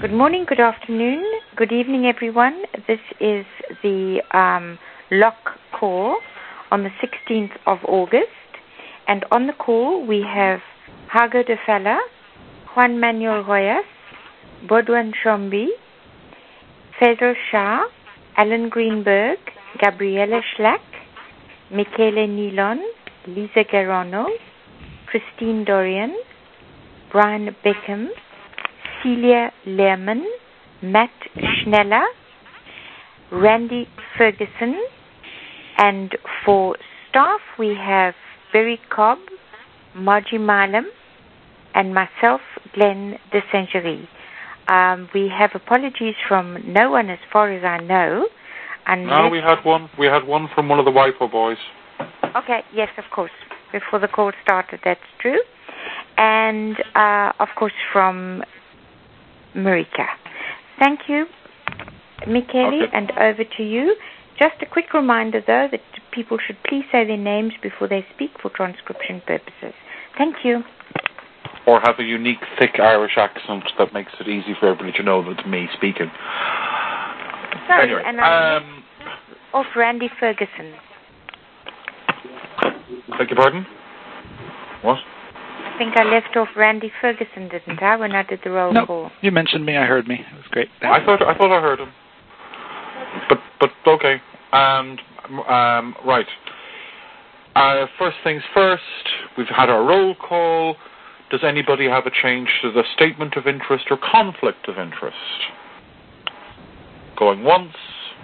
Good morning, good afternoon, good evening, everyone. This is the LOC call on the 16th of August. And on the call, we have Hago de Falla, Juan Manuel Royas, Baudouin Chombi, Faisal Shah, Alan Greenberg, Gabriela Schlack, Michele Nilon, Lisa Garano, Christine Dorian, Brian Beckham, Celia Lehrman, Matt Schneller, Randy Ferguson, and for staff we have Berry Cobb, Margie Milam, and myself, Glenn de Saint-Gery. We have apologies from no one as far as I know. No, we had one. We had one from one of the WIPO boys. Okay, yes, of course. Before the call started, that's true. And, of course, from Marika. Thank you, Michele, and over to you. Just a quick reminder, though, that people should please say their names before they speak for transcription purposes. Thank you. Or have a unique, thick Irish accent that makes it easy for everybody to know that it's me speaking. Sorry, anyway, and I'm off Randy Ferguson. Beg your pardon? What? I think I left off Randy Ferguson, didn't I, when I did the roll call? No, you mentioned me. I heard me. It was great. I thought I heard him. But okay. And right. First things first. We've had our roll call. Does anybody have a change to the statement of interest or conflict of interest? Going once.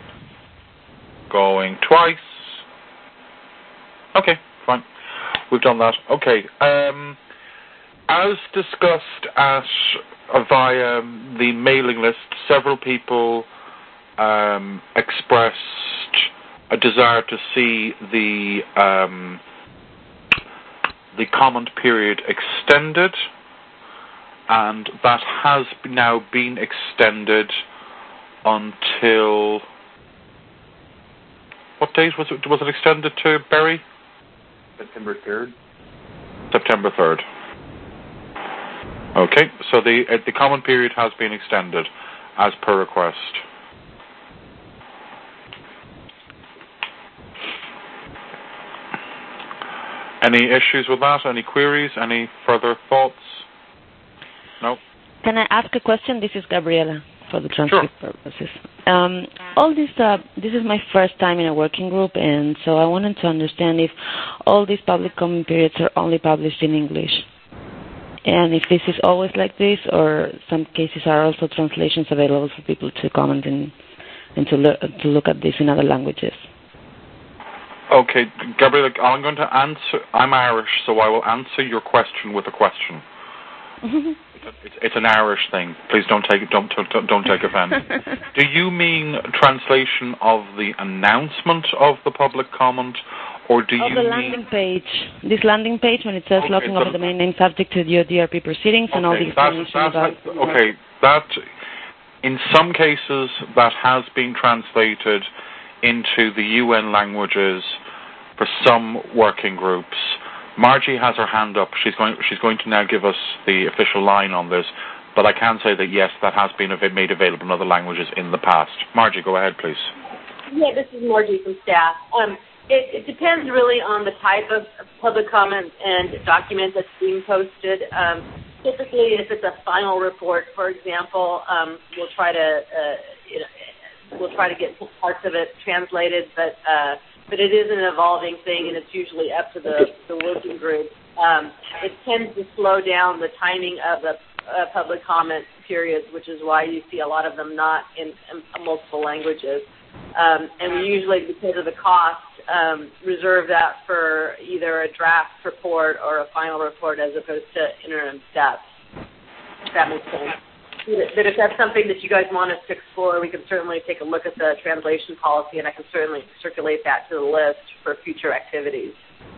Going twice. Okay, fine. We've done that. Okay. As discussed via the mailing list, several people expressed a desire to see the comment period extended, and that has now been extended until what date was it? Was it extended to, Barry? September 3rd. September 3rd. Okay, so the comment period has been extended as per request. Any issues with that? Any queries? Any further thoughts? No? Can I ask a question? This is Gabriela for the transcript purposes. All this is my first time in a working group, and so I wanted to understand if all these public comment periods are only published in English, and if this is always like this, or some cases are also translations available for people to comment and to look at this in other languages. Okay, Gabriela, I'm going to answer. I'm Irish, so I will answer your question with a question. It's an Irish thing. Please don't take offense. Do you mean translation of the announcement of the public comment, or do you mean the landing page? This landing page when it says locking of the domain name subject to the DRP proceedings and all the information about. Okay, that in some cases that has been translated into the UN languages for some working groups. Margie has her hand up. She's going to now give us the official line on this, but I can say that yes, that has been made available in other languages in the past. Margie, go ahead, please. Yeah, this is Margie from staff. It depends really on the type of public comment and document that's being posted. Typically, if it's a final report, for example, we'll try to get parts of it translated, but it is an evolving thing, and it's usually up to the working group. It tends to slow down the timing of the public comment periods, which is why you see a lot of them not in multiple languages. And we usually, because of the cost, reserve that for either a draft report or a final report as opposed to interim steps, if that makes sense. But if that's something that you guys want us to explore, we can certainly take a look at the translation policy, and I can certainly circulate that to the list for future activities.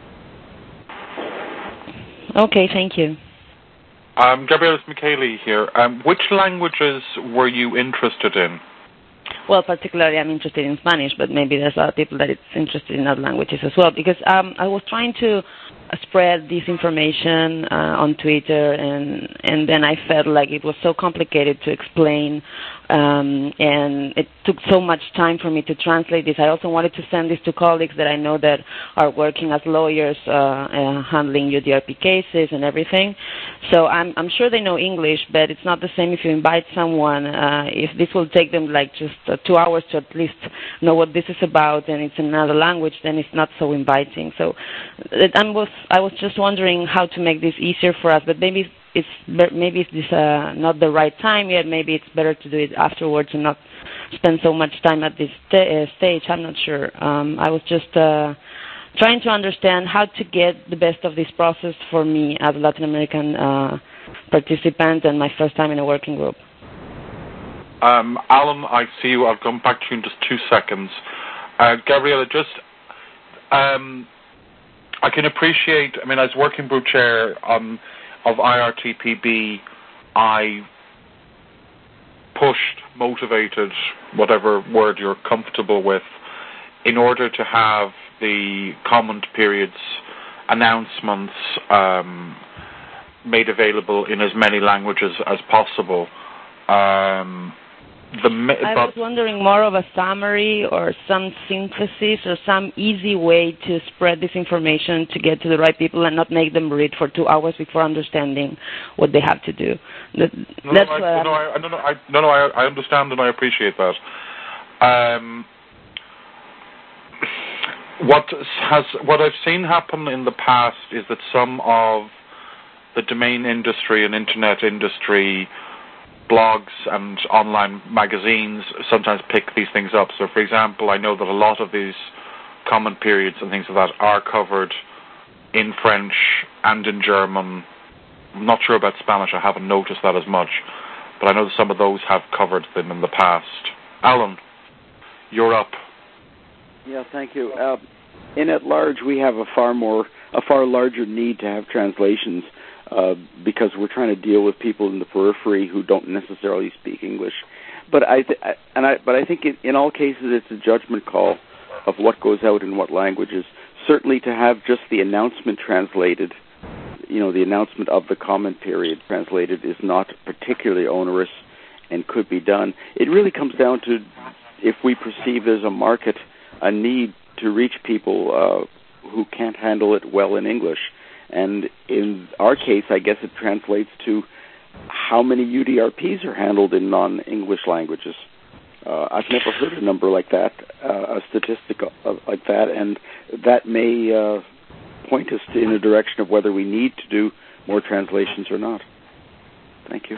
Okay, thank you. Gabriela, it's Michele here. Which languages were you interested in? Well, particularly I'm interested in Spanish, but maybe there's other people that it's interested in other languages as well, because I was trying to spread this information on Twitter, and then I felt like it was so complicated to explain, and it took so much time for me to translate this. I also wanted to send this to colleagues that I know that are working as lawyers handling UDRP cases and everything. So I'm sure they know English, but it's not the same if you invite someone. If this will take them like just 2 hours to at least know what this is about, and it's in another language, then it's not so inviting. So I was just wondering how to make this easier for us, but maybe it's not the right time yet. Maybe it's better to do it afterwards and not spend so much time at this stage. I'm not sure. I was just trying to understand how to get the best of this process for me as a Latin American participant and my first time in a working group. Alan, I see you. I'll come back to you in just 2 seconds. Gabriela, just I can appreciate, I mean, as working group chair of IRTPB, I pushed, motivated, whatever word you're comfortable with, in order to have the comment periods announcements made available in as many languages as possible. I was wondering more of a summary or some synthesis or some easy way to spread this information to get to the right people and not make them read for 2 hours before understanding what they have to do. I understand and I appreciate that. What I've seen happen in the past is that some of the domain industry and internet industry, blogs and online magazines sometimes pick these things up. So, for example, I know that a lot of these comment periods and things like that are covered in French and in German. I'm not sure about Spanish. I haven't noticed that as much. But I know that some of those have covered them in the past. Alan, you're up. Yeah, thank you. In at large, we have a far larger need to have translations because we're trying to deal with people in the periphery who don't necessarily speak English. But I think in all cases it's a judgment call of what goes out in what languages. Certainly to have just the announcement translated, the announcement of the comment period translated is not particularly onerous and could be done. It really comes down to if we perceive there's a need to reach people who can't handle it well in English. And in our case, I guess it translates to how many UDRPs are handled in non-English languages. I've never heard a number like that, a statistic like that, and that may point us in a direction of whether we need to do more translations or not. Thank you.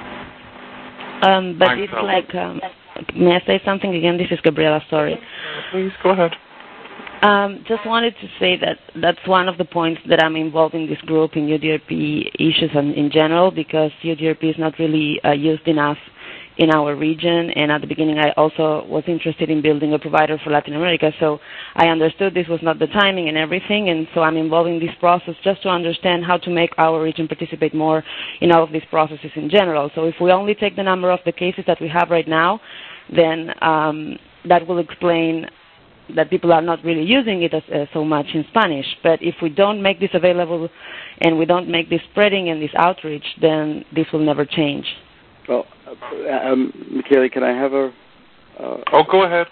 But it's like, may I say something again? This is Gabriela, sorry. Please, go ahead. Just wanted to say that that's one of the points that I'm involved in this group in UDRP issues and in general, because UDRP is not really used enough in our region, and at the beginning I also was interested in building a provider for Latin America, so I understood this was not the timing and everything, and so I'm involved in this process just to understand how to make our region participate more in all of these processes in general. So if we only take the number of the cases that we have right now, then that will explain that people are not really using it so much in Spanish. But if we don't make this available and we don't make this spreading and this outreach, then this will never change. Well, Michele, can I have a... Go ahead.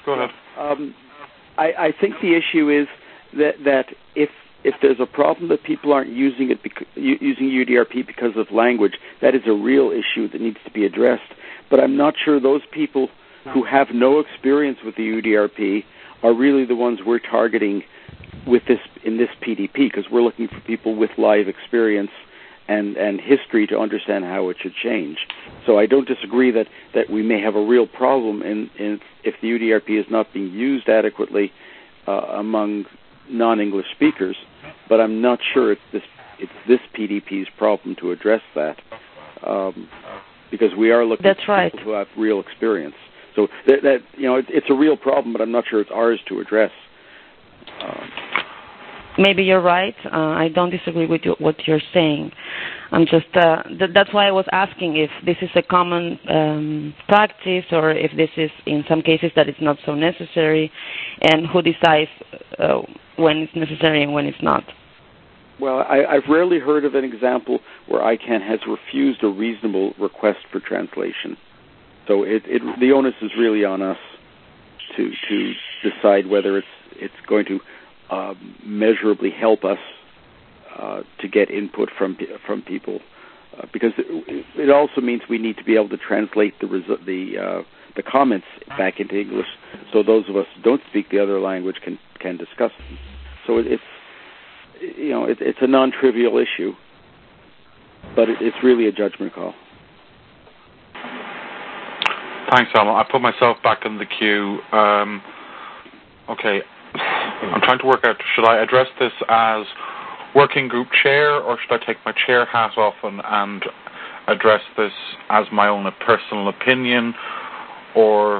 I think the issue is that if there's a problem that people aren't using using UDRP because of language, that is a real issue that needs to be addressed. But I'm not sure those people who have no experience with the UDRP are really the ones we're targeting in this PDP, because we're looking for people with live experience and history to understand how it should change. So I don't disagree that we may have a real problem if the UDRP is not being used adequately among non-English speakers, but I'm not sure it's this PDP's problem to address that, because we are looking for people who have real experience. So it's a real problem, but I'm not sure it's ours to address. Maybe you're right. I don't disagree with what you're saying. I'm just that's why I was asking if this is a common practice, or if this is in some cases that it's not so necessary, and who decides when it's necessary and when it's not. Well, I've rarely heard of an example where ICANN has refused a reasonable request for translation. So the onus is really on us to decide whether it's going to measurably help us to get input from people, because it also means we need to be able to translate the comments back into English, so those of us who don't speak the other language can discuss them. So it's a non-trivial issue, but it's really a judgment call. Thanks, Alan. I put myself back in the queue. Okay, I'm trying to work out, should I address this as working group chair, or should I take my chair hat off and address this as my own personal opinion, or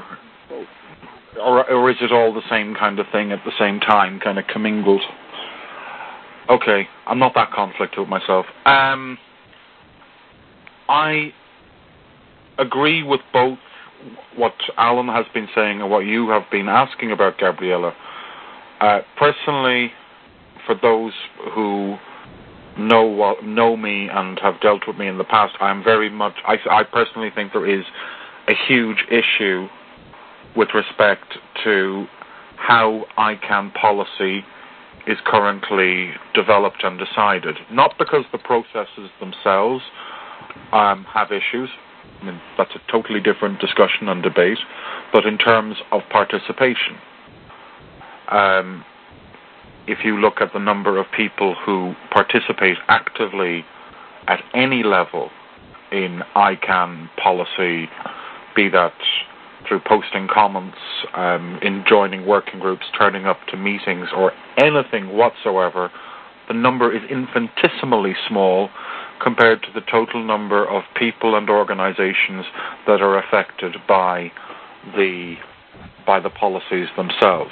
is it all the same kind of thing at the same time, kind of commingled? Okay, I'm not that conflicted with myself. I agree with both what Alan has been saying and what you have been asking about, Gabriella. Personally, for those who know me and have dealt with me in the past, I personally think there is a huge issue with respect to how ICANN policy is currently developed and decided. Not because the processes themselves have issues. I mean, that's a totally different discussion and debate, but in terms of participation. If you look at the number of people who participate actively at any level in ICANN policy, be that through posting comments, in joining working groups, turning up to meetings, or anything whatsoever, the number is infinitesimally small compared to the total number of people and organizations that are affected by the policies themselves.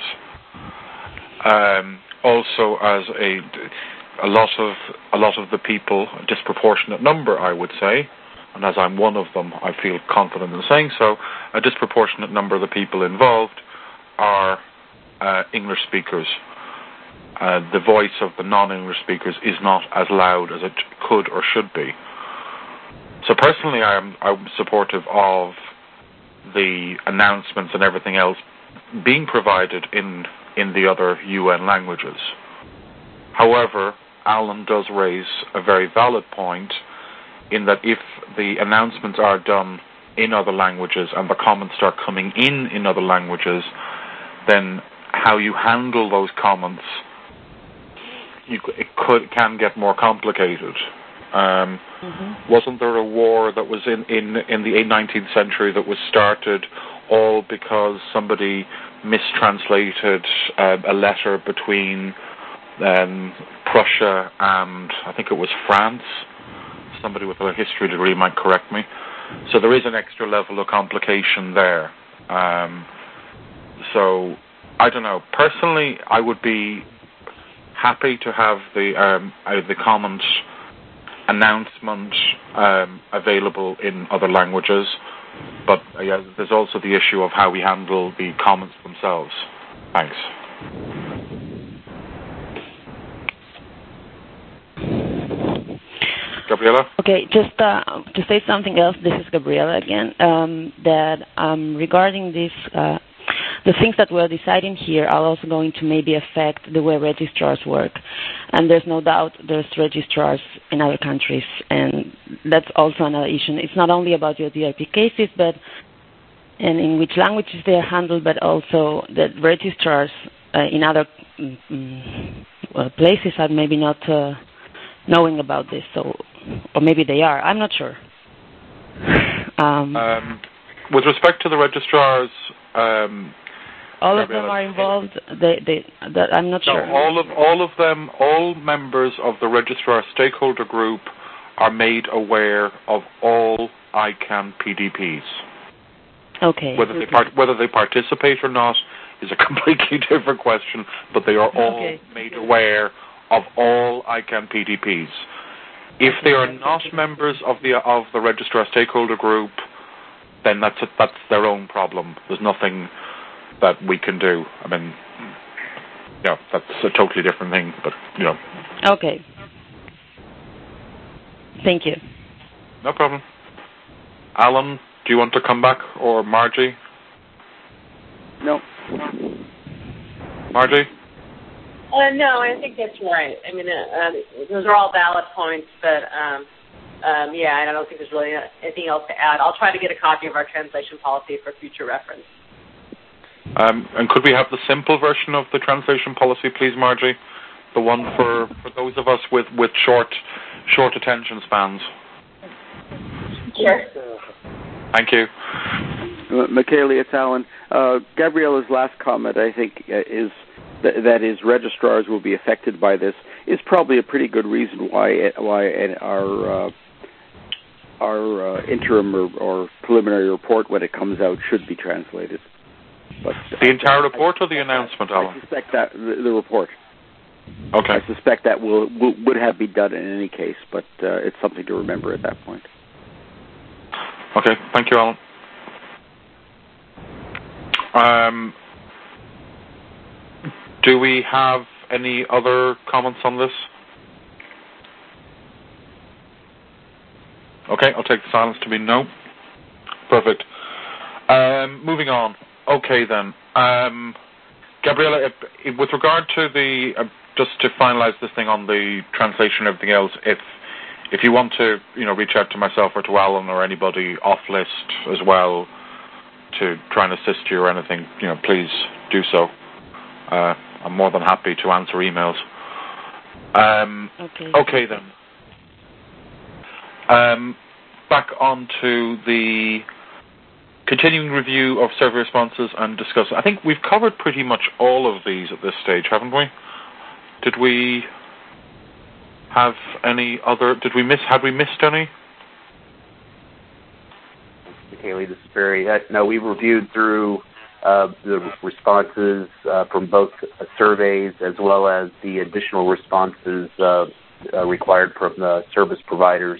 Also, as a lot of the people, a disproportionate number, I would say, and as I'm one of them, I feel confident in saying so, a disproportionate number of the people involved are English speakers. The voice of the non-English speakers is not as loud as it could or should be. So personally, I'm supportive of the announcements and everything else being provided in the other UN languages. However, Alan does raise a very valid point in that if the announcements are done in other languages and the comments start coming in other languages, then how you handle those comments, it can get more complicated. Wasn't there a war that was in the 19th century that was started all because somebody mistranslated a letter between Prussia and I think it was France? Somebody with a history degree might correct me. So there is an extra level of complication there. So I don't know. Personally, I would be happy to have the comments announcement available in other languages, but there's also the issue of how we handle the comments themselves. Thanks. Gabriella? Okay, just to say something else, this is Gabriella again, that regarding this, the things that we're deciding here are also going to maybe affect the way registrars work. And there's no doubt there's registrars in other countries, and that's also another issue. It's not only about your DRP cases, but and in which languages they are handled, but also that registrars in other places are maybe not knowing about this, or maybe they are. I'm not sure. With respect to the registrars, all of them are involved. I'm not sure. All of them, all members of the registrar stakeholder group are made aware of all ICANN PDPs. Okay. Whether they participate or not is a completely different question, but they are all made aware of all ICANN PDPs. If they are not members of the registrar stakeholder group, then that's their own problem. There's nothing that we can do. I mean, that's a totally different thing, but Okay. Thank you. No problem. Alan, do you want to come back, or Margie? No. Margie? No, I think that's right. I mean, those are all valid points, but yeah, I don't think there's really anything else to add. I'll try to get a copy of our translation policy for future reference. And could we have the simple version of the translation policy, please, Margie? The one for those of us with short attention spans. Sure. Thank you. Michaela, it's Alan. Gabriella's last comment, I think, is that is registrars will be affected by this, is probably a pretty good reason why our interim or preliminary report, when it comes out, should be translated. But the entire report or the announcement, Alan? I suspect that the report. Okay. I suspect that would have been done in any case, but it's something to remember at that point. Okay. Thank you, Alan. Do we have any other comments on this? Okay, I'll take the silence to be no. Perfect. Moving on. Okay, then. Gabriella, with regard to the, just to finalize this thing on the translation and everything else, if you want to, reach out to myself or to Alan or anybody off list as well to try and assist you or anything, please do so. I'm more than happy to answer emails. Okay then. Back on to the continuing review of survey responses and discuss. I think we've covered pretty much all of these at this stage, haven't we? Did we have any other? Had we missed any? Haley, this is Barry. No, we reviewed through the responses from both surveys as well as the additional responses required from the service providers.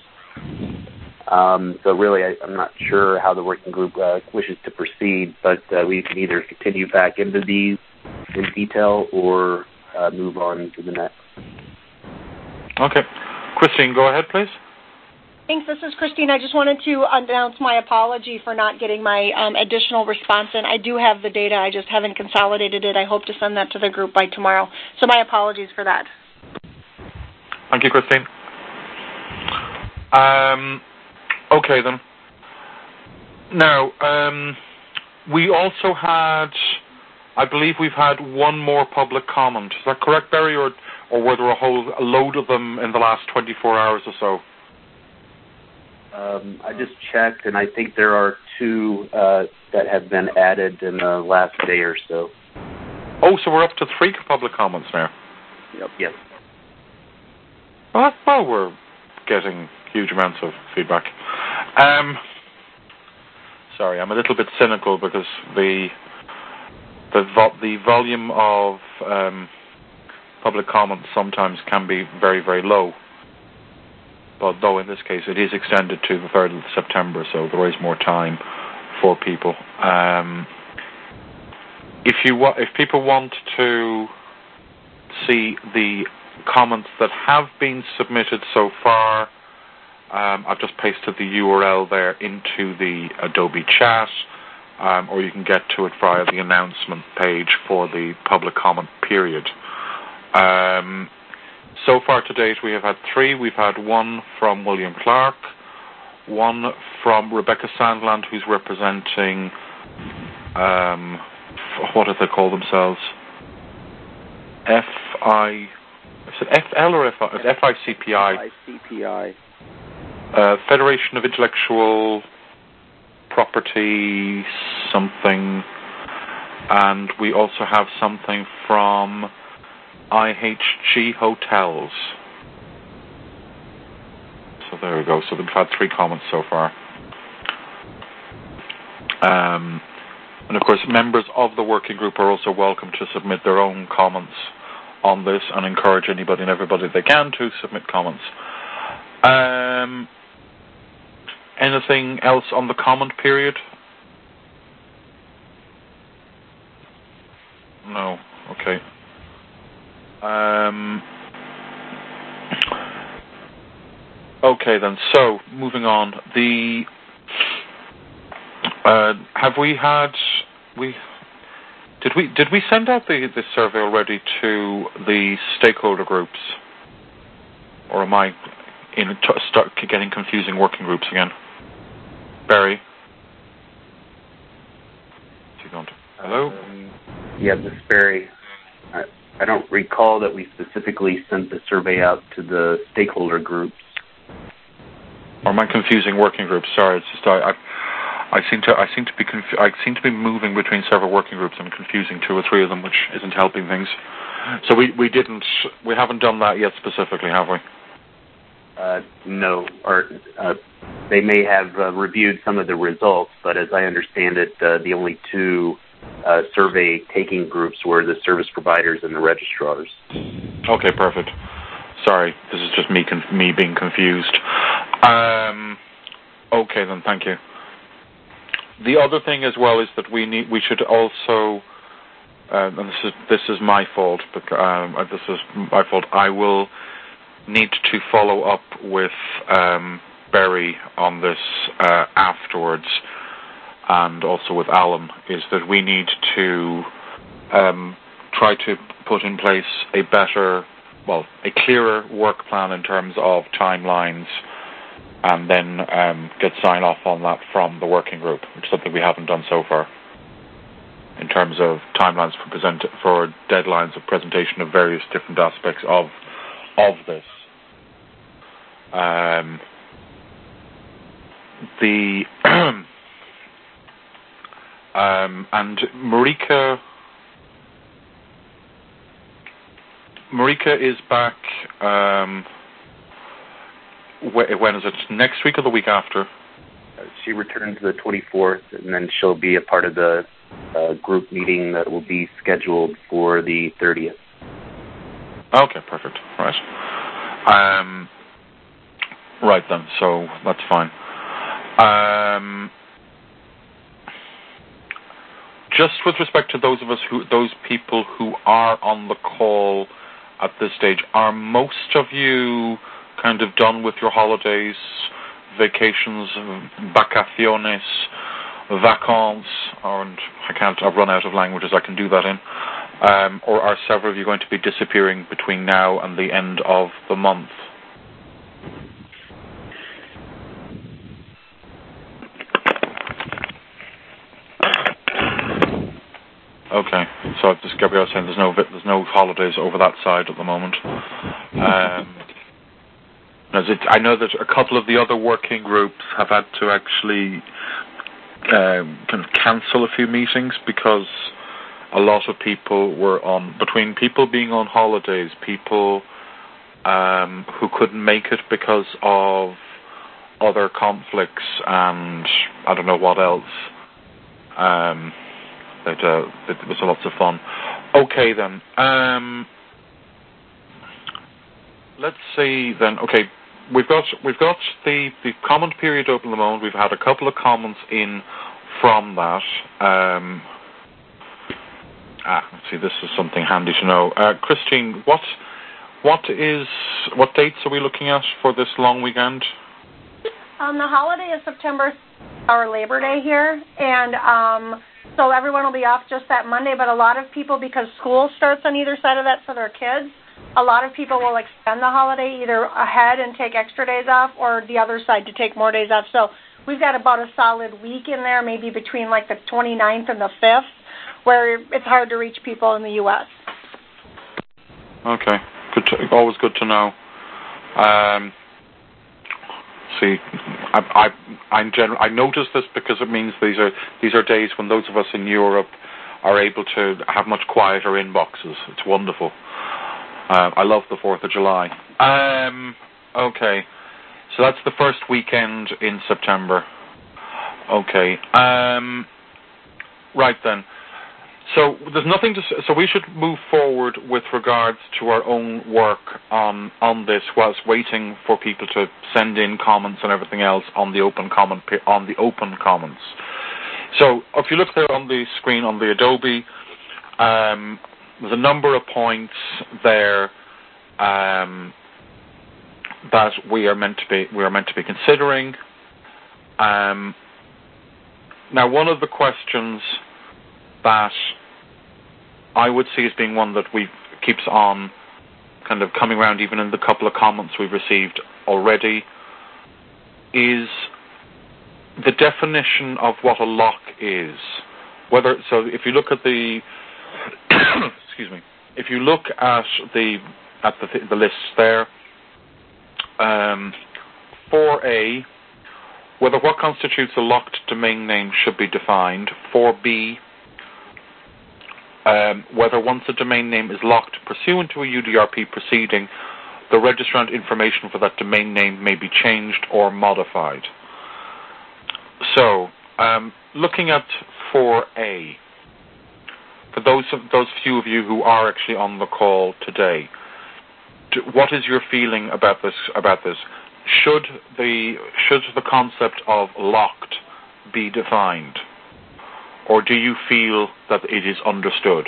So really, I'm not sure how the working group wishes to proceed, but we can either continue back into these in detail or move on to the next. Okay. Christine, go ahead, please. Thanks. This is Christine. I just wanted to announce my apology for not getting my additional response in. I do have the data. I just haven't consolidated it. I hope to send that to the group by tomorrow. So my apologies for that. Thank you, Christine. Okay, then. Now, we also had, I believe we've had one more public comment. Is that correct, Barry, or were there a load of them in the last 24 hours or so? I just checked, and I think there are two that have been added in the last day or so. Oh, so we're up to 3 public comments now? Yep. Well, we're getting huge amounts of feedback. Sorry, I'm a little bit cynical because the volume of public comments sometimes can be very, very low. But though in this case it is extended to the 3rd of September, so there is more time for people. If people want to see the comments that have been submitted so far, I've just pasted the URL there into the Adobe chat, or you can get to it via the announcement page for the public comment period. So far to date, we have had 3. We've had 1 from William Clark, 1 from Rebecca Sandland, who's representing, what do they call themselves? FL or FICPI? FICPI. Federation of Intellectual Property something. And we also have something from IHG Hotels. So there we go. So we've had 3 comments so far. And of course, members of the working group are also welcome to submit their own comments on this, and encourage anybody and everybody they can to submit comments. Anything else on the comment period? No. Okay. Okay then. So moving on, have we had did we send out the survey already to the stakeholder groups, or am I start getting confusing working groups again? Barry, is he going to? Hello. Yeah, this is Barry. I don't recall that we specifically sent the survey out to the stakeholder groups. Or am I confusing working groups? Sorry, it's just I seem to be moving between several working groups and confusing 2 or 3 of them, which isn't helping things. So we haven't done that yet specifically, have we? No, or they may have reviewed some of the results, but as I understand it, the only 2 survey taking groups were the service providers and the registrars. Okay, perfect. Sorry, this is just me being confused. Okay then, thank you. The other thing as well is that we should also, and this is my fault. This is my fault. I will need to follow up with Barry on this afterwards, and also with Alan. Is that we need to try to put in place a clearer work plan in terms of timelines, and then get sign off on that from the working group, which is something we haven't done so far, in terms of timelines for deadlines of presentation of various different aspects of this. And Marika is back. When is it? Next week or the week after? She returns the 24th, and then she'll be a part of the group meeting that will be scheduled for the 30th. Okay, perfect. Right. Right then. So that's fine. Just with respect to those people who are on the call at this stage, are most of you kind of done with your holidays, vacations, vacaciones, vacances, I've run out of languages I can do that in, or are several of you going to be disappearing between now and the end of the month? Okay, so just Gabrielle saying there's no holidays over that side at the moment. I know that a couple of the other working groups have had to actually kind of cancel a few meetings because a lot of people were between people being on holidays, people who couldn't make it because of other conflicts, and I don't know what else. It was lots of fun. Okay then. Let's see then. Okay, we've got the comment period open at the moment. We've had a couple of comments in from that. Let's see. This is something handy to know. Christine, what dates are we looking at for this long weekend? The holiday is September, our Labor Day here, and so everyone will be off just that Monday, but a lot of people, because school starts on either side of that for their kids, a lot of people will extend the holiday either ahead and take extra days off, or the other side to take more days off. So we've got about a solid week in there, maybe between like the 29th and the 5th, where it's hard to reach people in the U.S. Okay, always good to know. See, I notice this because it means these are days when those of us in Europe are able to have much quieter inboxes. It's wonderful. I love the 4th of July. Okay, so that's the first weekend in September. Okay. Right then. So there's nothing to. So we should move forward with regards to our own work on this, whilst waiting for people to send in comments and everything else on the open comments. So if you look there on the screen on the Adobe, there's a number of points there that we are meant to be considering. Now, one of the questions that I would see as being one that keeps on kind of coming around, even in the couple of comments we've received already, is the definition of what a lock is. If you look at the excuse me, if you look at the lists there, 4A, whether what constitutes a locked domain name should be defined. 4B, whether once a domain name is locked pursuant to a UDRP proceeding, the registrant information for that domain name may be changed or modified. So, looking at 4A, for those few of you who are actually on the call today, what is your feeling about this? Should the concept of locked be defined, or do you feel that it is understood?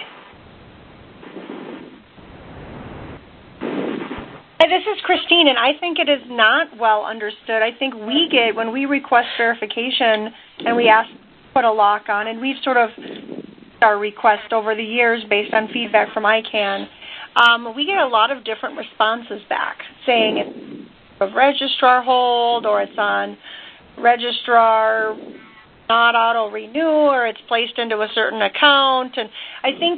This is Christine, and I think it is not well understood. I think when we request verification and we ask to put a lock on, and we've sort of our request over the years based on feedback from ICANN, we get a lot of different responses back saying it's of registrar hold, or it's on registrar not auto renew, or it's placed into a certain account. And I think,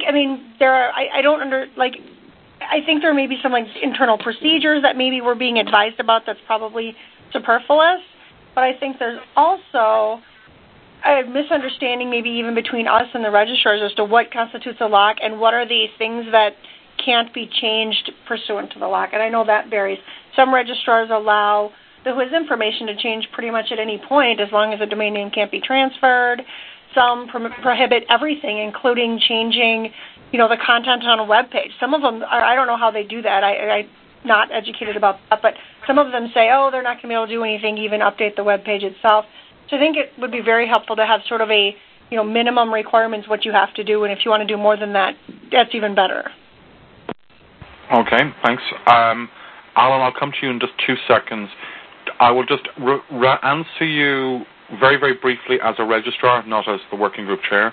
I think there may be some internal procedures that maybe we're being advised about that's probably superfluous, but I think there's also a misunderstanding maybe even between us and the registrars as to what constitutes a lock and what are the things that can't be changed pursuant to the lock. And I know that varies. Some registrars allow the WHOIS information to change pretty much at any point as long as the domain name can't be transferred. Some prohibit everything, including changing the content on a web page. Some of them, I don't know how they do that. I'm not educated about that, but some of them say, they're not going to be able to do anything, even update the web page itself. So I think it would be very helpful to have sort of a, minimum requirements, what you have to do, and if you want to do more than that, that's even better. Okay, thanks. Alan, I'll come to you in just 2 seconds. I will just answer you very, very briefly as a registrar, not as the working group chair.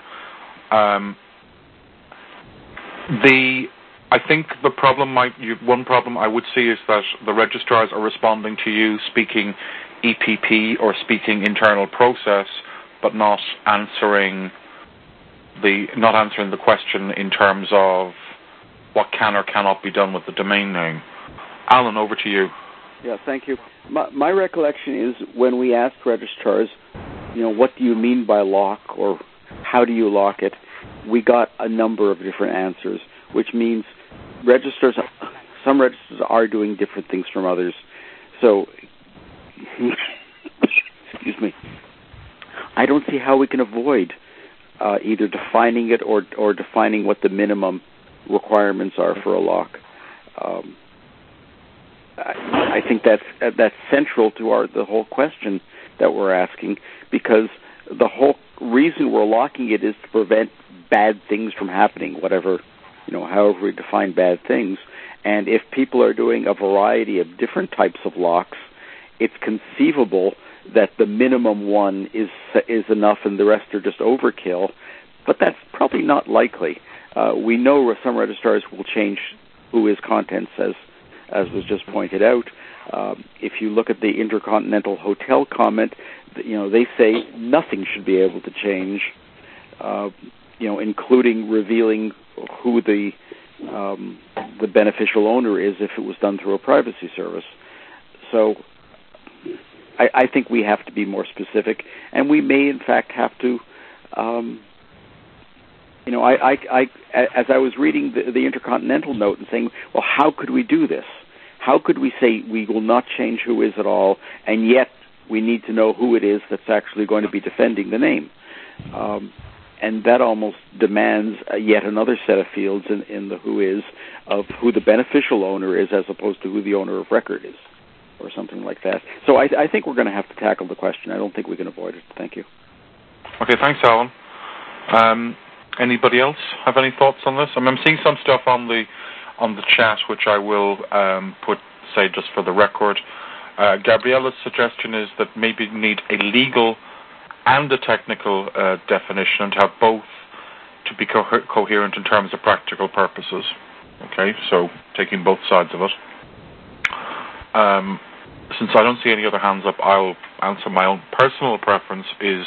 I think one problem I would see is that the registrars are responding to you speaking EPP or speaking internal process, but not answering the question in terms of what can or cannot be done with the domain name. Alan, over to you. Yeah, thank you. My recollection is when we asked registrars, what do you mean by lock or how do you lock it, we got a number of different answers, which means some registrars are doing different things from others. So, excuse me, I don't see how we can avoid either defining it or defining what the minimum requirements are for a lock. I think that's central to the whole question that we're asking, because the whole reason we're locking it is to prevent bad things from happening, however we define bad things. And if people are doing a variety of different types of locks, it's conceivable that the minimum one is enough and the rest are just overkill, but that's probably not likely. We know some registrars will change WHOIS contents, as was just pointed out. If you look at the Intercontinental Hotel comment, they say nothing should be able to change, including revealing who the beneficial owner is if it was done through a privacy service. So I think we have to be more specific, and we may in fact have to. As I was reading the Intercontinental note and saying, well, how could we do this? How could we say we will not change WHOIS at all, and yet we need to know who it is that's actually going to be defending the name? And that almost demands yet another set of fields in the WHOIS of who the beneficial owner is as opposed to who the owner of record is, or something like that. So I think we're going to have to tackle the question. I don't think we can avoid it. Thank you. Okay, thanks, Alan. Anybody else have any thoughts on this? I'm seeing some stuff on the chat, which I will put say just for the record. Gabriella's suggestion is that maybe you need a legal and a technical definition, and have both to be coherent in terms of practical purposes. Okay, so taking both sides of it. Since I don't see any other hands up, I'll answer my own personal preference is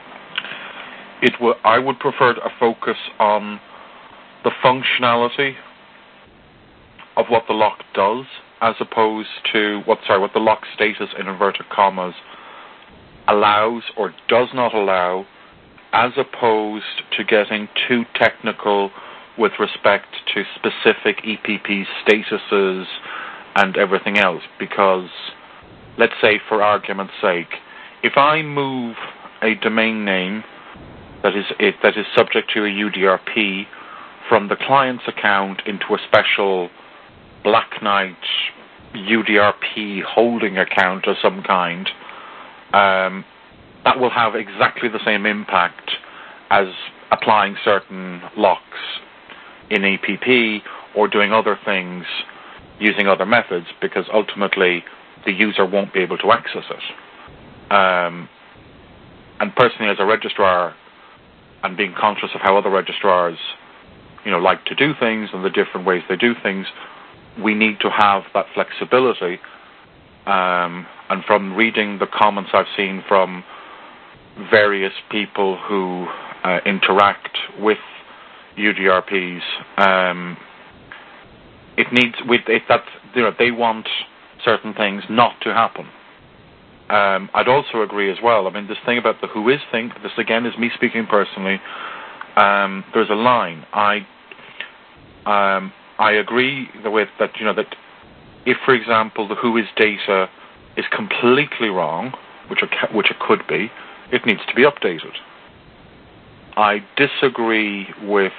I would prefer a focus on the functionality of what the lock does, as opposed to what the lock status in inverted commas allows or does not allow, as opposed to getting too technical with respect to specific EPP statuses and everything else. Because, let's say for argument's sake, if I move a domain name that is subject to a UDRP from the client's account into a special Black Knight UDRP holding account of some kind, that will have exactly the same impact as applying certain locks in EPP or doing other things using other methods, because ultimately the user won't be able to access it. And personally, as a registrar, and being conscious of how other registrars, like to do things and the different ways they do things, we need to have that flexibility. And from reading the comments I've seen from various people who interact with UDRPs, they want certain things not to happen. I'd also agree as well. I mean, this thing about the who is thing, this again is me speaking personally. There's a line. I agree with that. That if, for example, the who is data is completely wrong, which it could be, it needs to be updated. I disagree with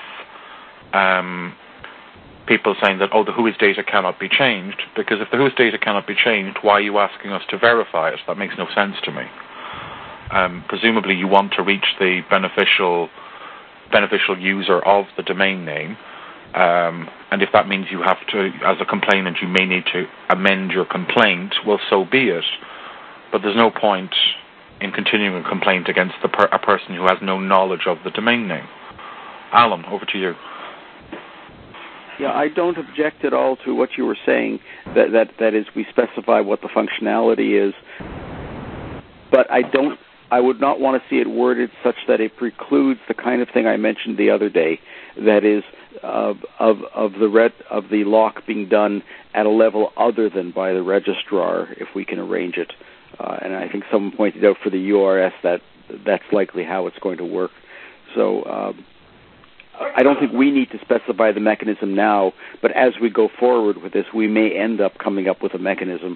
people saying that, the who is data cannot be changed, because if the who is data cannot be changed, why are you asking us to verify it? That makes no sense to me. Presumably you want to reach the beneficial user of the domain name, and if that means you have to, as a complainant, you may need to amend your complaint, well, so be it. But there's no point in continuing a complaint against a person who has no knowledge of the domain name. Alan, over to you. Yeah, I don't object at all to what you were saying, that is, we specify what the functionality is, but I would not want to see it worded such that it precludes the kind of thing I mentioned the other day, that is, of the lock being done at a level other than by the registrar, if we can arrange it. And I think someone pointed out for the URS that's likely how it's going to work. So I don't think we need to specify the mechanism now, but as we go forward with this, we may end up coming up with a mechanism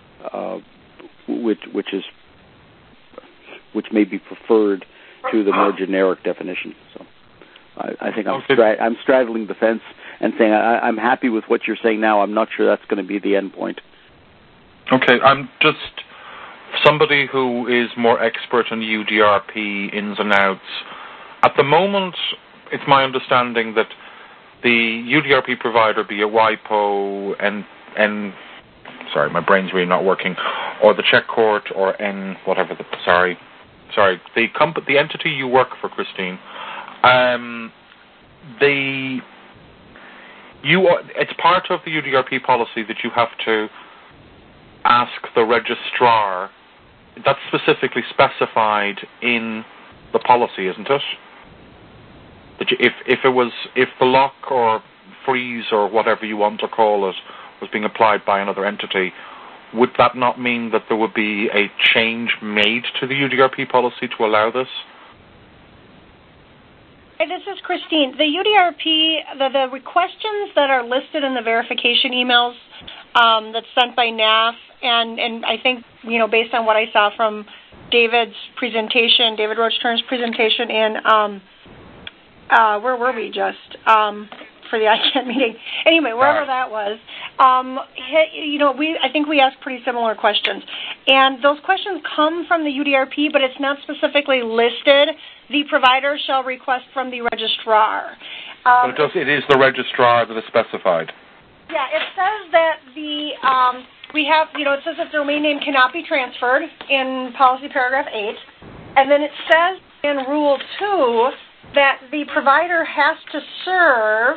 which may be preferred to the more generic definition. So I think I'm straddling the fence and saying I'm happy with what you're saying now. I'm not sure that's going to be the end point. Okay, I'm just somebody who is more expert in UDRP ins and outs. At the moment, it's my understanding that the UDRP provider, be it WIPO, sorry, my brain's really not working, or the check court, or the entity you work for, Christine, it's part of the UDRP policy that you have to ask the registrar. That's specifically specified in the policy, isn't it? That if the lock or freeze or whatever you want to call it was being applied by another entity, would that not mean that there would be a change made to the UDRP policy to allow this? Hey, this is Christine. The UDRP, the questions that are listed in the verification emails that's sent by NAF, and I think, based on what I saw from David Roach-Turner's presentation in, where were we just? For the ICANN meeting. Anyway, wherever that was, I think we asked pretty similar questions. And those questions come from the UDRP, but it's not specifically listed. The provider shall request from the registrar. But it is the registrar that is specified. Yeah, it says that it says that the domain name cannot be transferred in policy paragraph 8. And then it says in Rule 2 that the provider has to serve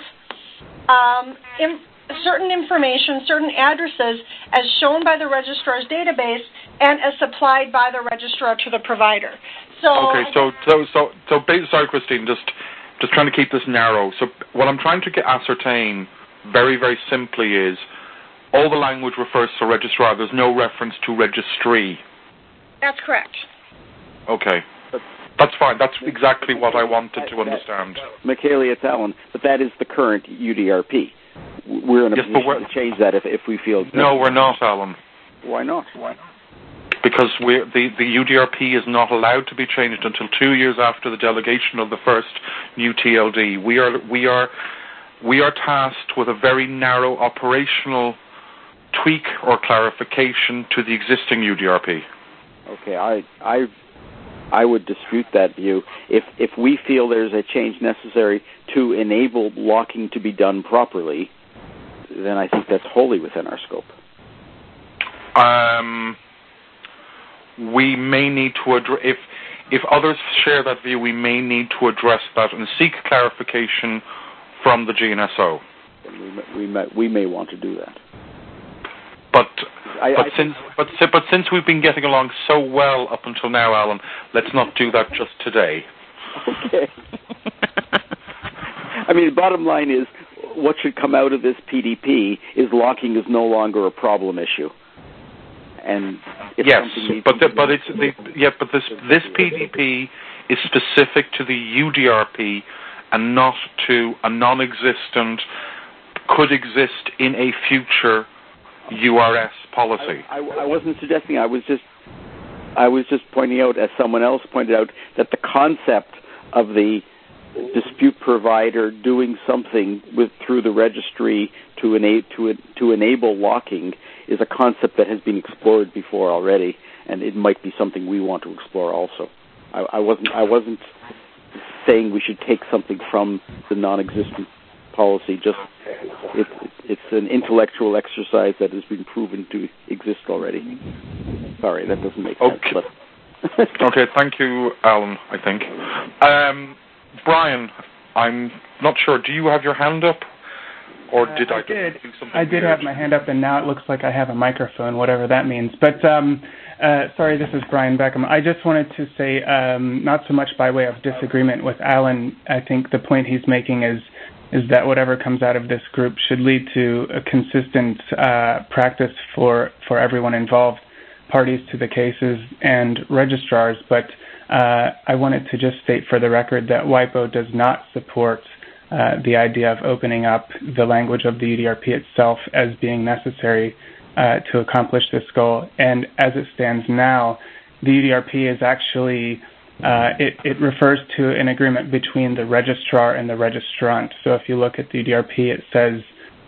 certain information, certain addresses as shown by the registrar's database and as supplied by the registrar to the provider. Sorry, Christine, just trying to keep this narrow. So what I'm trying to ascertain very, very simply is all the language refers to registrar. There's no reference to registry. That's correct. Okay. That's fine. That's exactly what I wanted to understand. Michaela, it's Alan, but that is the current UDRP. We're in a position to change that if we feel... No, we're not, Alan. Why not? Because the UDRP is not allowed to be changed until 2 years after the delegation of the first new TLD. We are tasked with a very narrow operational tweak or clarification to the existing UDRP. Okay, I would dispute that view. If we feel there's a change necessary to enable locking to be done properly, then I think that's wholly within our scope. We may need to address, if others share that view, we may need to address that and seek clarification from the GNSO. We may want to do that. But since we've been getting along so well up until now, Alan, let's not do that just today. Okay. I mean, the bottom line is, what should come out of this PDP is locking is no longer a problem issue. And this PDP is specific to the UDRP and not to a non-existent, could exist in a future URS policy. I wasn't suggesting. I was just pointing out, as someone else pointed out, that the concept of the dispute provider doing something through the registry to enable locking is a concept that has been explored before already, and it might be something we want to explore also. I wasn't saying we should take something from the non-existent policy. Just it's an intellectual exercise that has been proven to exist already. Sorry, that doesn't make sense. But okay, thank you, Alan. I think Brian, I'm not sure. Do you have your hand up, or did I did. Do something? I did have my hand up, and now it looks like I have a microphone, whatever that means. But sorry, this is Brian Beckham. I just wanted to say, not so much by way of disagreement with Alan. I think the point he's making is that whatever comes out of this group should lead to a consistent practice for everyone involved, parties to the cases and registrars. But I wanted to just state for the record that WIPO does not support the idea of opening up the language of the UDRP itself as being necessary to accomplish this goal. And as it stands now, the UDRP is actually, it refers to an agreement between the registrar and the registrant. So if you look at the UDRP, it says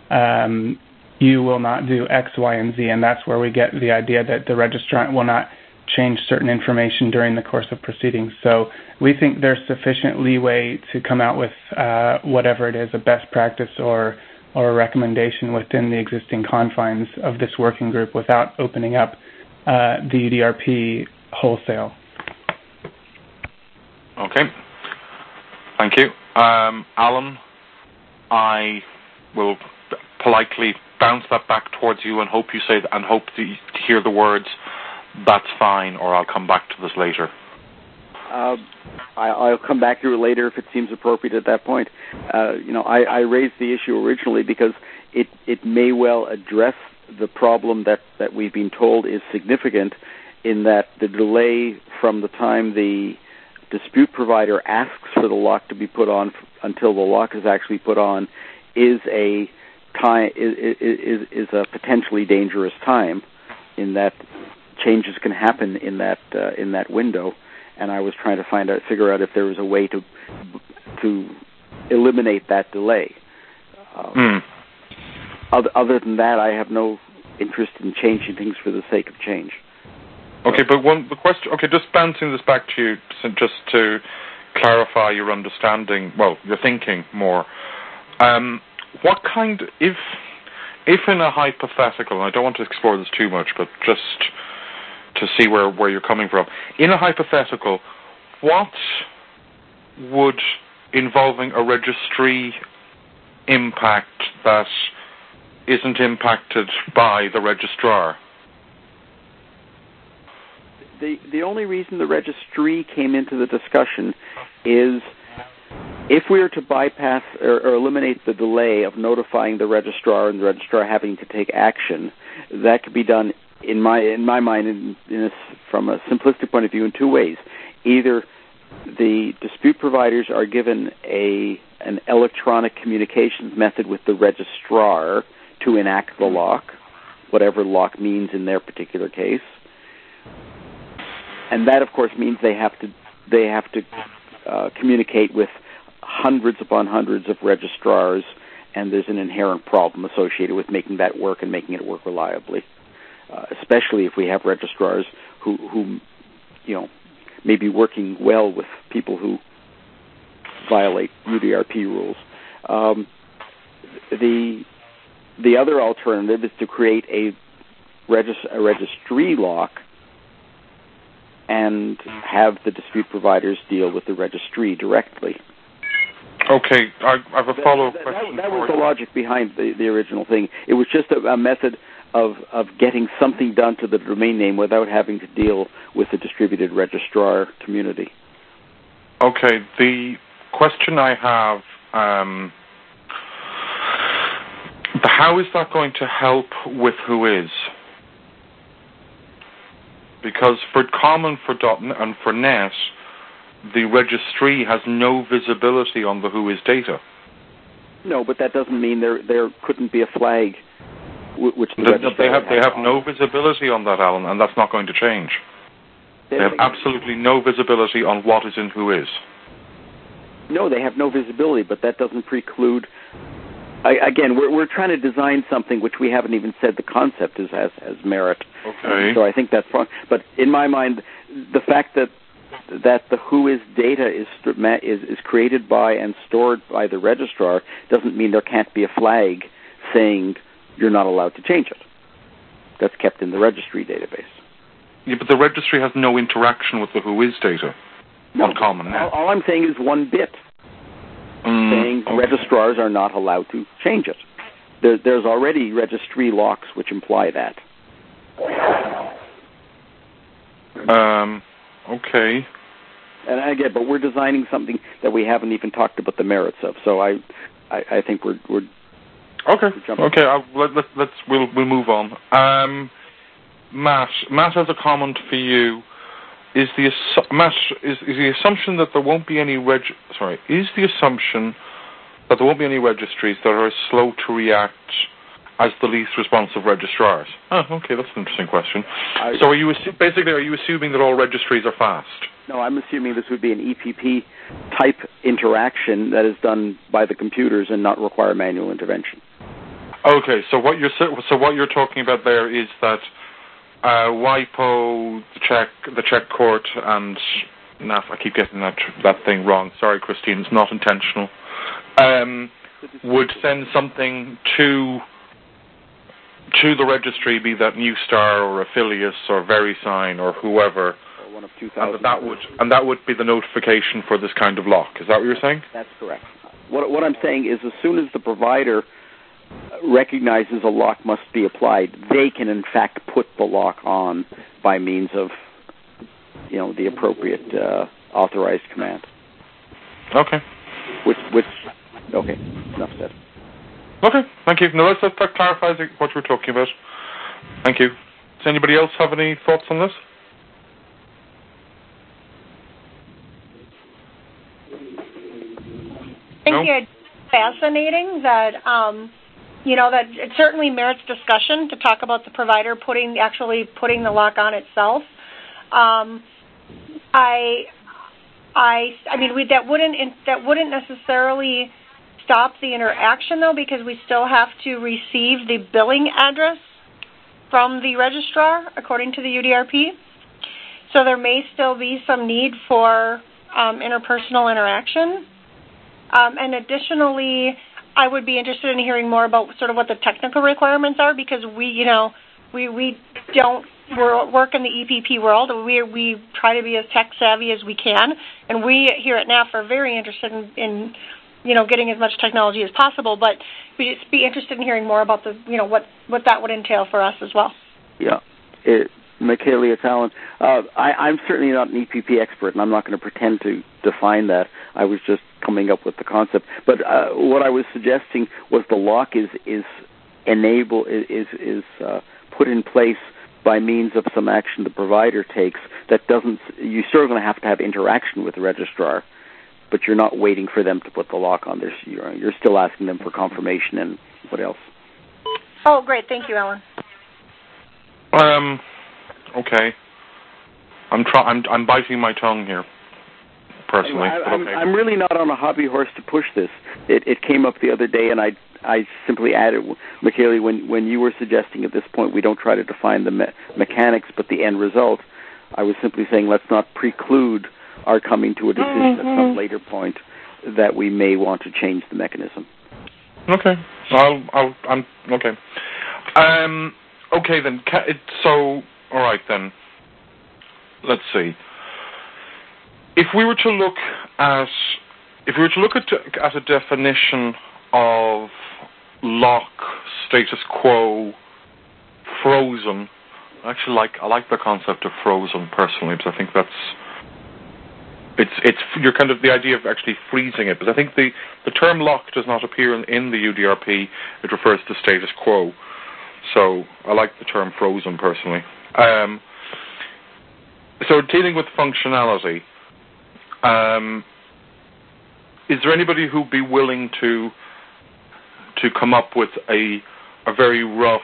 you will not do X, Y, and Z, and that's where we get the idea that the registrant will not change certain information during the course of proceedings. So we think there's sufficient leeway to come out with whatever it is, a best practice or a recommendation within the existing confines of this working group without opening up the UDRP wholesale. Okay. Thank you. Alan, I will politely bounce that back towards you and hope you say and hope to hear the words, "That's fine," or "I'll come back to this later." I'll come back to it later if it seems appropriate at that point. I raised the issue originally because it may well address the problem that we've been told is significant, in that the delay from the time the dispute provider asks for the lock to be put on until the lock is actually put on is a potentially dangerous time, in that changes can happen in that window. And I was trying to figure out if there was a way to eliminate that delay. Other than that, I have no interest in changing things for the sake of change. Okay, but the question. Okay, just bouncing this back to you, just to clarify your understanding. Well, your thinking more. What kind, if if in a hypothetical, and I don't want to explore this too much, but just to see where you're coming from, in a hypothetical, what would involving a registry impact that isn't impacted by the registrar? The only reason the registry came into the discussion is if we are to bypass or eliminate the delay of notifying the registrar and the registrar having to take action, that could be done, in my mind, from a simplistic point of view, in two ways. Either the dispute providers are given an electronic communications method with the registrar to enact the lock, whatever lock means in their particular case. And that, of course, means they have to communicate with hundreds upon hundreds of registrars, and there's an inherent problem associated with making that work and making it work reliably, especially if we have registrars who may be working well with people who violate UDRP rules. The other alternative is to create a registry lock and have the dispute providers deal with the registry directly. Okay, I have a follow-up question. That was the logic behind the original thing. It was just a method of getting something done to the domain name without having to deal with the distributed registrar community. Okay, the question I have, how is that going to help with Whois? Because for Common, for .NET, and for .NET, the registry has no visibility on the Whois data. No, but that doesn't mean there couldn't be a flag which the registrar they have no visibility on that, Alan, and that's not going to change. They have absolutely no visibility on what is in Whois. No, they have no visibility, but that doesn't preclude. Again, we're trying to design something which we haven't even said the concept has merit. Okay. So I think that's wrong. But in my mind, the fact that the Whois data is created by and stored by the registrar doesn't mean there can't be a flag saying you're not allowed to change it. That's kept in the registry database. Yeah, but the registry has no interaction with the Whois data on Common. All I'm saying is one bit. Saying registrars are not allowed to change it. There's already registry locks which imply that. Okay. And again, but we're designing something that we haven't even talked about the merits of. So I think we're okay. We'll move on. Matt has a comment for you. Is the assumption that there won't be any registries that are as slow to react as the least responsive registrars? Oh, okay, that's an interesting question. So are you assuming that all registries are fast? No, I'm assuming this would be an EPP type interaction that is done by the computers and not require manual intervention. Okay, so what you're talking about there is that WIPO, the Czech court, and NAF, I keep getting that thing wrong. Sorry, Christine, it's not intentional. Would send something to the registry, be that Newstar or Affilius or VeriSign or whoever, or one of 2,000. And that would be the notification for this kind of lock. Is that what you're saying? That's correct. What I'm saying is, as soon as the provider recognizes a lock must be applied, they can in fact put the lock on by means of, the appropriate authorized command. Okay. Okay, enough said. Okay, thank you. No, that clarifies what we're talking about. Thank you. Does anybody else have any thoughts on this? I think it's fascinating that that it certainly merits discussion to talk about the provider putting the lock on itself. That wouldn't necessarily stop the interaction though, because we still have to receive the billing address from the registrar according to the UDRP. So there may still be some need for interpersonal interaction. And additionally, I would be interested in hearing more about sort of what the technical requirements are, because we don't work in the EPP world. We try to be as tech savvy as we can, and we here at NAF are very interested in getting as much technology as possible. But we'd just be interested in hearing more about the what that would entail for us as well. Yeah. Michaela, it's Alan. I'm certainly not an EPP expert, and I'm not going to pretend to define that. I was just coming up with the concept. But what I was suggesting was the lock is put in place by means of some action the provider takes that doesn't. You're still going to have interaction with the registrar, but you're not waiting for them to put the lock on. You're still asking them for confirmation and what else. Oh, great. Thank you, Alan. Okay. I'm biting my tongue here, personally. I'm really not on a hobby horse to push this. It came up the other day, and I simply added, Michaela, when you were suggesting at this point we don't try to define the mechanics but the end result, I was simply saying let's not preclude our coming to a decision at some later point that we may want to change the mechanism. Okay. I'm okay. Okay then. So, all right then. Let's see. If we were to look at a definition of lock status quo frozen, I like the concept of frozen personally, because I think you're kind of the idea of actually freezing it. But I think the term lock does not appear in the UDRP. It refers to status quo. So I like the term frozen personally. So dealing with functionality, is there anybody who'd be willing to come up with a very rough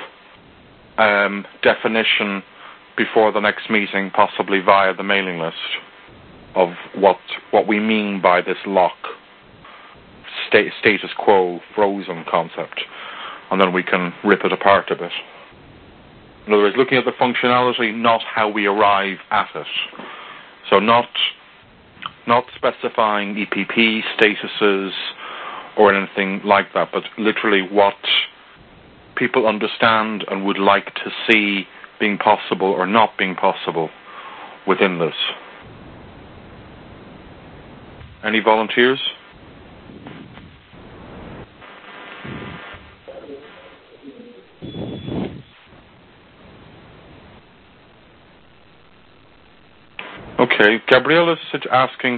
definition before the next meeting, possibly via the mailing list, of what we mean by this lock status quo frozen concept, and then we can rip it apart a bit. In other words, looking at the functionality, not how we arrive at it. So not specifying EPP statuses or anything like that, but literally what people understand and would like to see being possible or not being possible within this. Any volunteers? Okay, Gabriella's asking,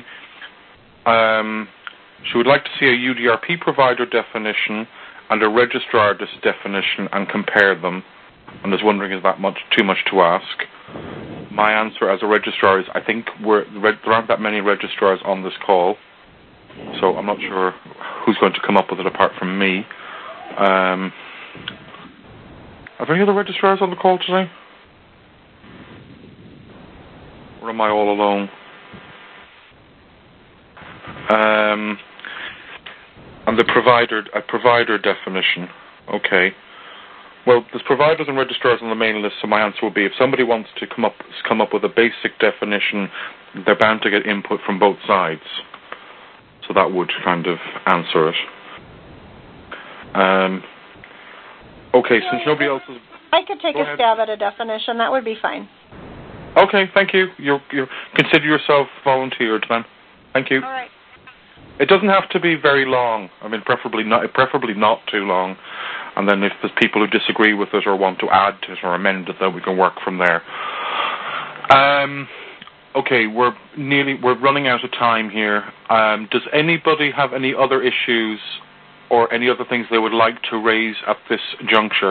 she would like to see a UDRP provider definition and a registrar definition and compare them, and is wondering, is that too much to ask? My answer as a registrar is, I think there aren't that many registrars on this call, so I'm not sure who's going to come up with it apart from me. Are there any other registrars on the call today? Or am I all alone? And the provider definition. Okay. Well, there's providers and registrars on the mailing list, so my answer will be, if somebody wants to come up with a basic definition, they're bound to get input from both sides. So that would kind of answer it. Okay, since nobody else is... I could take a stab at a definition. That would be fine. Okay, thank you. You consider yourself volunteered, then. Thank you. All right. It doesn't have to be very long. I mean, preferably not too long. And then if there's people who disagree with it or want to add to it or amend it, then we can work from there. Okay, we're running out of time here. Does anybody have any other issues or any other things they would like to raise at this juncture?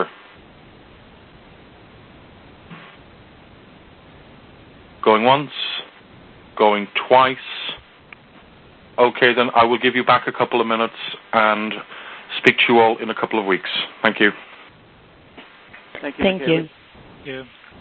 Going once? Going twice? Okay, then I will give you back a couple of minutes and speak to you all in a couple of weeks. Thank you. Thank you. Thank you. Thank you.